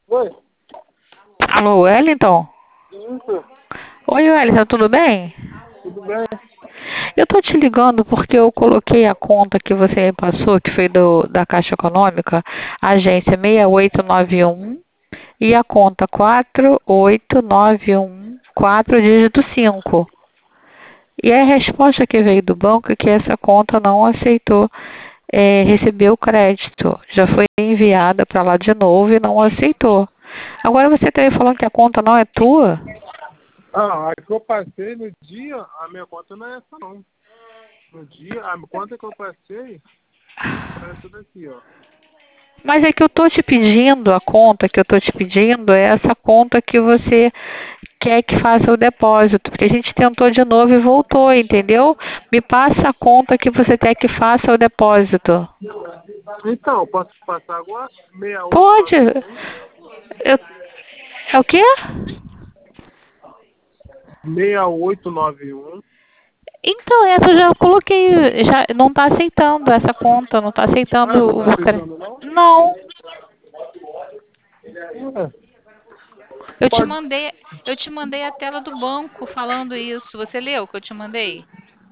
Oi, Alô, Wellington? isso, Oi, Wellington, tudo bem? tudo bem? Eu tô te ligando porque eu coloquei a conta que você me passou, que foi da Caixa Econômica, agência 6891 e a conta 48914, dígito 5. E a resposta que veio do banco é que essa conta não aceitou receber o crédito. Já foi enviada para lá de novo e não aceitou. Agora você está aí falando que a conta não é tua? Ah, a que eu passei no dia, a minha conta não é essa não. No dia, a conta que eu passei foi essa daqui, ó. Mas é que eu estou te pedindo, a conta que eu estou te pedindo é essa conta que você quer que faça o depósito, porque a gente tentou de novo e voltou, entendeu? Me passa a conta que você quer que faça o depósito. Então, posso passar agora? Pode. 6891, Eu, é o quê? 6891. Então, essa eu já coloquei, já não está aceitando essa conta, não está Ah, não aceitando tá o aceitando não? Não. É, Eu te pode, mandei, eu te mandei a tela do banco falando isso. Você leu o que eu te mandei?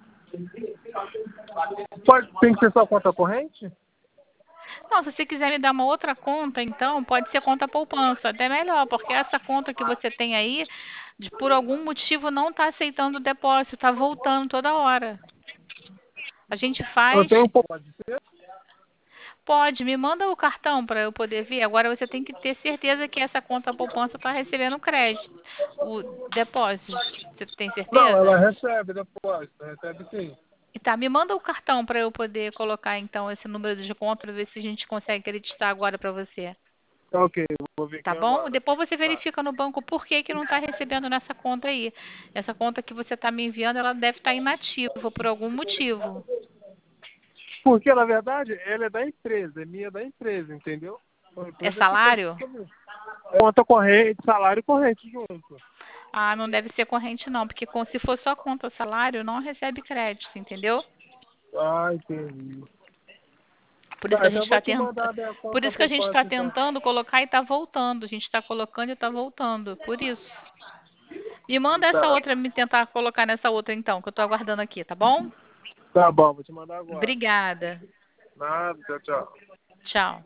tem que ser só conta corrente? Não, se você quiser me dar uma outra conta, então pode ser conta poupança, até melhor, porque essa conta que você tem aí, por algum motivo não está aceitando o depósito, está voltando toda hora. A gente Eu faz, tenho um pouco, pode ser? pode, me manda o cartão para eu poder ver. Agora você tem que ter certeza que essa conta poupança está recebendo crédito, o depósito. Você tem Não, ela certeza? recebe depois, recebe sim. E tá, me manda o cartão para eu poder colocar então esse número de conta para ver se a gente consegue acreditar agora para você. Tá ok, vou ver Tá aqui bom? agora. Depois você Tá. verifica no banco por que que não está recebendo nessa conta aí. Essa conta que você está me enviando, ela deve estar inativa por algum motivo. Porque, na verdade, ela é da empresa, é minha da empresa, entendeu? Então, a É empresa que tem que salário? saber. Conta corrente, salário corrente junto. Ah, não deve ser corrente não, porque se for só conta salário, não recebe crédito, entendeu? Ah, entendi. Por isso que Tá, a então gente eu vou está te mandar a minha por conta isso que a gente está poupança, então. tentando colocar e está voltando. A gente está colocando e está voltando. Por isso. Me manda essa Tá, outra, me tentar colocar nessa outra então, que eu estou aguardando aqui, tá bom? tá bom, vou te mandar agora. Obrigada. Nada, tchau, tchau. Tchau.